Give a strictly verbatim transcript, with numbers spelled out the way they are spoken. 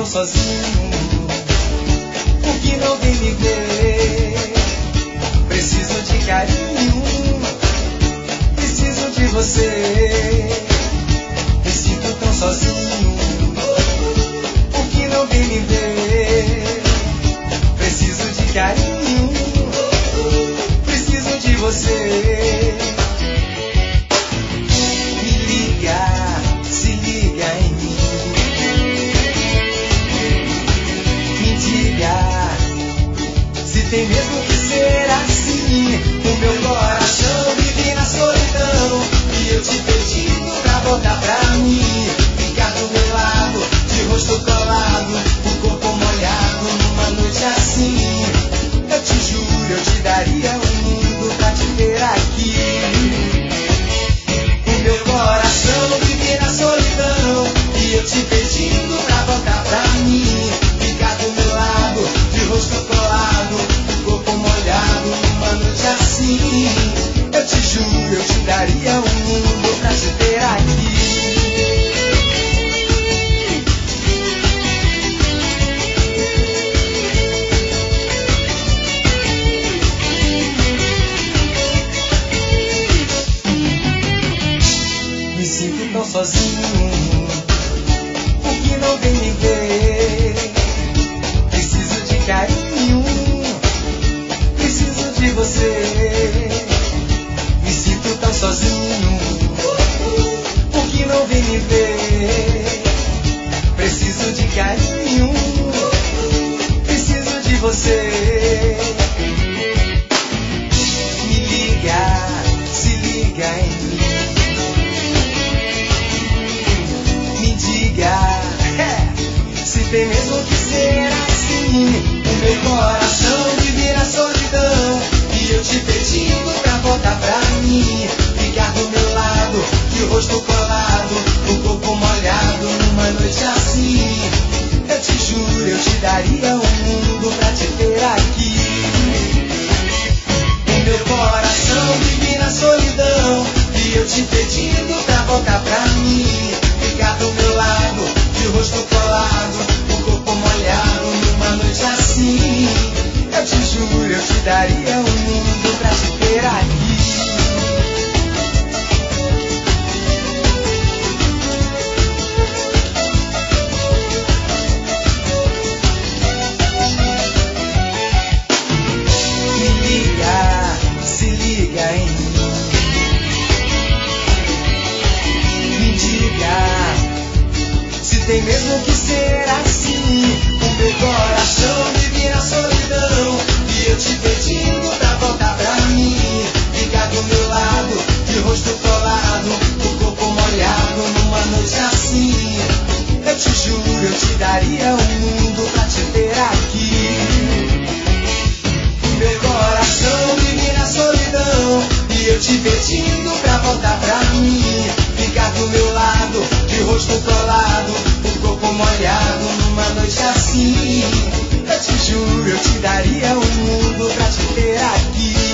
sozinho, por que não vem me ver? Preciso de carinho, preciso de você. Me sinto tão sozinho, por que não vem me ver? Preciso de carinho, preciso de você. Me liga, se liga em mim. Me diga se tem mesmo que ser assim. O meu coração vive na solidão e eu te pedindo pra voltar pra mim. Ficar do meu lado, de rosto colado, o corpo molhado numa noite assim. Eu te juro, eu te daria o mundo pra te ter aqui. O meu coração vive na solidão e eu te pedindo pra voltar pra mim. Ficar do meu lado, de rosto colado, o corpo molhado numa noite assim. Eu te juro, eu te daria o mundo pra te ter aqui. Me sinto tão sozinho, por que não vem me ver? Preciso de carinho, preciso de você. Me sinto tão sozinho, por que não vem me ver? Preciso de carinho, preciso de você. Me liga, se liga em mim. Me diga se tem mesmo que ser assim. O meu coração vive na solidão e eu te pedindo pra voltar pra mim. Ficar do meu lado, de rosto colado, o corpo molhado numa noite assim. Eu te juro, eu te daria o mundo pra te ter aqui. O meu coração vive na solidão e eu te pedindo pra voltar pra mim. Ficar do meu lado, de rosto colado, o corpo molhado numa noite assim. Eu te juro, eu te daria o mundo pra te ter aqui. Me liga, se liga em mim. Me diga se tem mesmo que ser assim. O meu coração vive na solidão e eu te pedindo pra voltar pra mim. Ficar do meu lado, de rosto colado, o corpo molhado numa noite assim. Eu te juro, eu te daria o mundo pra te ter aqui. O meu coração vive na solidão e eu te pedindo pra voltar pra mim. Ficar do meu lado, de rosto colado, o corpo molhado numa noite assim. Eu te juro, eu te daria o mundo pra te ter aqui.